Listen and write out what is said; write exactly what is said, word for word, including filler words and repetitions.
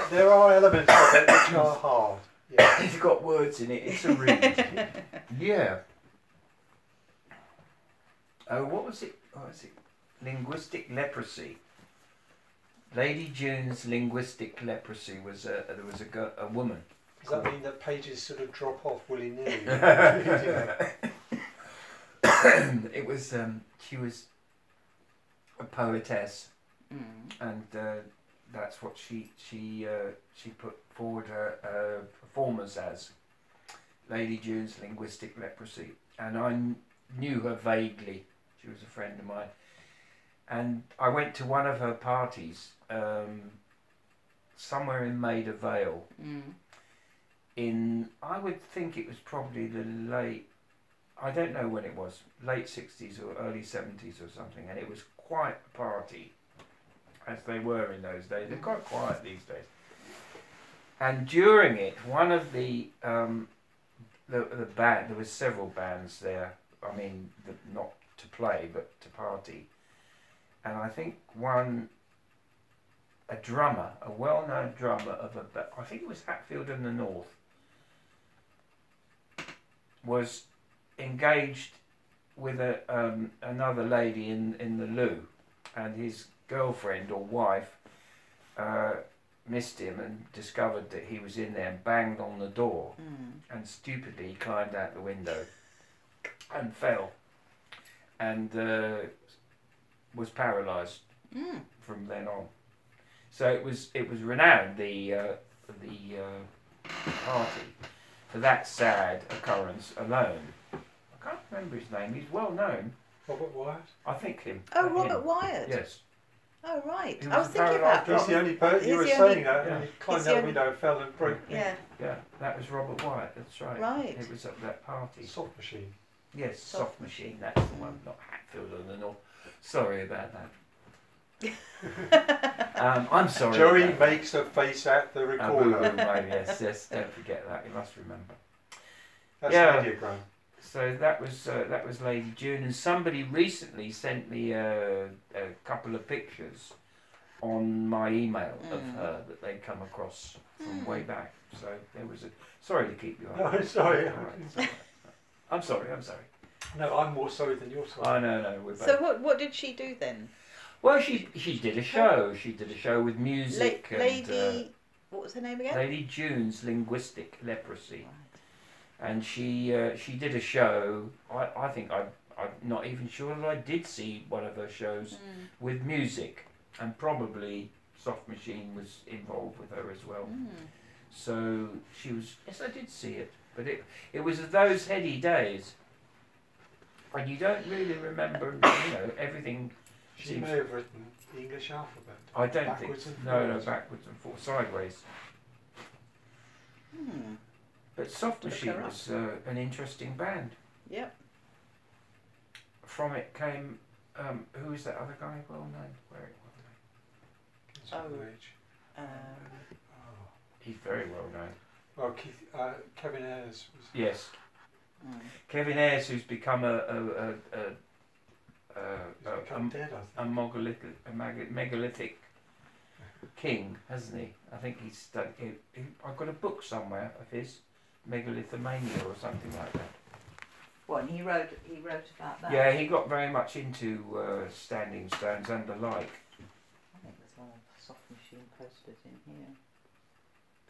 there are elements of it which are hard. Yeah. It's got words in it. It's a read. Yeah. Oh, what was it? What was it? Linguistic leprosy. Lady June's linguistic leprosy was a there was a go- a woman. Does that mean that pages sort of drop off willy nilly? It was um, she was a poetess, Mm. and uh, that's what she she uh, she put forward her uh, performance as. Lady June's linguistic leprosy, and I kn- knew her vaguely. She was a friend of mine, and I went to one of her parties um, somewhere in Maida Vale. Mm. In I would think it was probably the late, I don't know when it was, late sixties or early seventies or something, and it was quite a party, as they were in those days. They're quite quiet these days. And during it, one of the um, the the band, there was several bands there. I mean, the, not to play but to party, and I think one, a drummer, a well-known drummer of a, ba- I think it was Hatfield and the North, was engaged with a um, another lady in, in the loo, and his girlfriend or wife uh, missed him and discovered that he was in there and banged on the door, Mm. and stupidly he climbed out the window and fell and uh, was paralysed Mm. from then on. So it was it was renowned, the uh, the uh, party, for that sad occurrence alone. I can't remember his name. He's well known. Robert Wyatt? I think him. Oh, him. Robert Wyatt. Yes. Oh, right. He I was was a thinking about paralysed He's the only person, He's you were the saying only- that, Yeah. and he He's climbed the out the only- window and fell and broke Yeah. Yeah, that was Robert Wyatt. That's right. Right. It was at that party. Soft machine. Yes, Soft Soft Machine. That's the one, not Hatfield and the North. Sorry about that. um, I'm sorry. Joey about that. makes a face at the Oh, recorder. right, yes, yes. Don't forget that. You must remember. That's Yeah. Mediagram. So that was uh, that was Lady June, and somebody recently sent me uh, a couple of pictures on my email of Mm. her that they'd come across from Mm. way back. So there was a. Sorry to keep you No, up. sorry. All right, it's all right. I'm sorry. I'm sorry. No, I'm more sorry than you're sorry. Oh no, no, we're both. So what what did she do then? Well, she she did a show. She did a show with La- music. and, Lady, what was her name uh, again? Lady June's linguistic leprosy, Right. and she uh, she did a show. I I think I I'm not even sure that I did see one of her shows Mm. with music, and probably Soft Machine was involved with her as well. Mm. So she was. Yes, I did see it, but it it was those heady days, and you don't really remember, you know, everything. She Seems- may have written the English alphabet. I don't Backwards think. and No, no, forwards. backwards and forwards, sideways. Hmm. But Soft Look Machine her up. was uh, an interesting band. Yep. From it came. Um, who is that other guy? Well known. Very well known. It's on Oh. the age. Um, Oh. He's very well known. Well, Keith, uh, Kevin Ayres was. Yes, mm. Kevin Ayres, who's become a a a a, a, He's a, become a, dead, I think. a megalithic, a meg- megalithic king, hasn't he? I think he's done. He, he, I've got a book somewhere of his, Megalithomania or something like that. What? And he wrote he wrote about that. Yeah, he got very much into uh, standing stones and the like. I think there's one of Soft Machine posters in here.